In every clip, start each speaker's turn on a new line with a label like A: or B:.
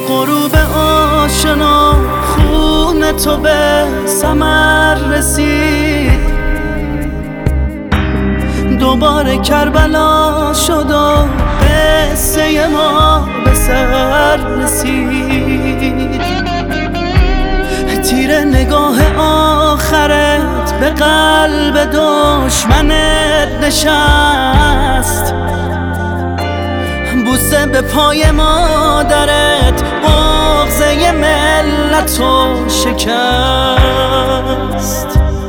A: غروب آشنا خون تو به ثمر رسید، دوباره کربلا شد و قصه ما به سر رسید. تیر نگاه آخرت به قلب دشمنت نشست، بوسه به پای مادرت بغضه ملتو شکست.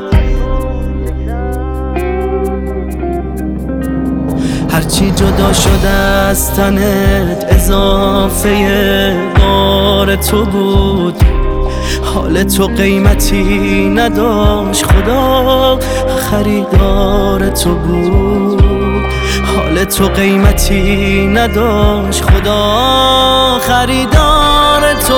A: هرچی جدا شده از تنت اضافه بار تو بود، حال تو قیمتی نداشت، خدا خریدار تو بود. حال تو قیمتی نداشت، خدا خریدار تو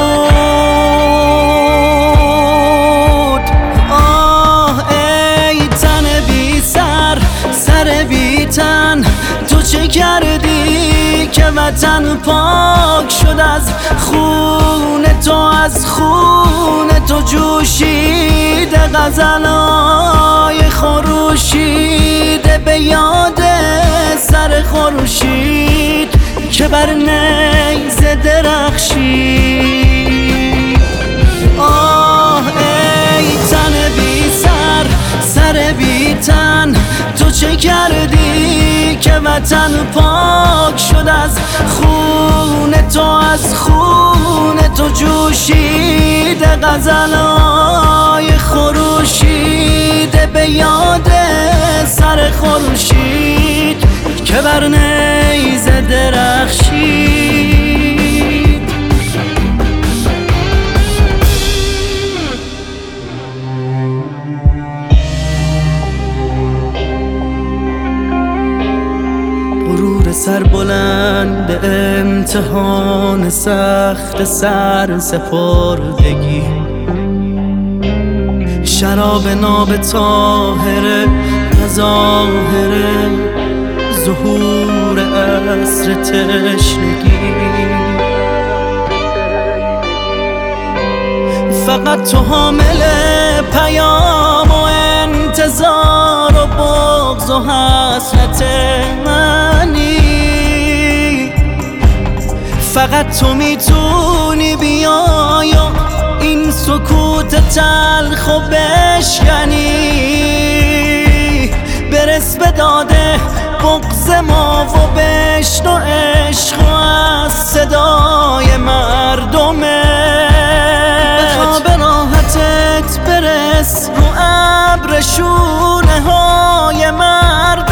A: بود. آه ای تن بی سر، سر بی تن، تو چه کردی که وطن پاک شد از خون تو؟ از خون تو جوشیده غزلای خروشیده به یاد سر خورشید که بر نیزه درخشید. آه ای تن بی سر، سر بی تن، تو چه کردی که وطن پاک شد از خون تو؟ از خون تو جوشیده غزلای خروشیده به یاد سر خورشید که بر نیزه درخشید. غرور سر بلند به امتحان سخت سر سپردگی، شراب ناب طاهر ظاهر ظهور عصر تشنگی. فقط تو حامل پیام و انتظار و بغض و حسرت منی، فقط تو میتونی بیای و این سکوت تلخ و بشکنی. برس به داده بغض ما و بشنو عشق و از صدای مردمت. به خواب راحتت برس رو ابر شونه های مردمت.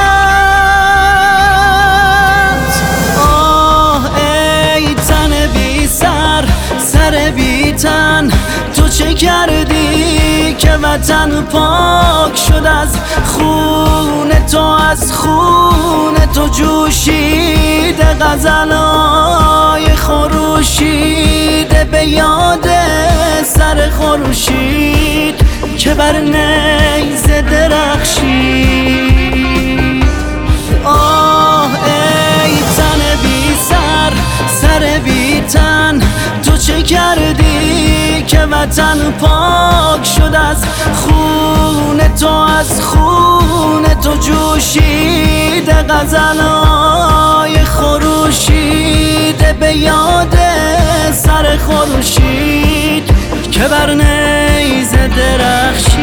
A: آه ای تن بی سر، سر بی تن، تو چه کردی که وطن پاک شد از خون تو؟ از خون تو جوشیده غزلای خروشیده به یاد سر خورشید که بر نیزه درخشید. آه ای تن بی سر، سر بی تن، تو چه کردی که وطن پاک شد از خون تو؟ از خون تو جوشیده غزلای خروشیده به یاد سر خورشید که بر نیزه درخشید.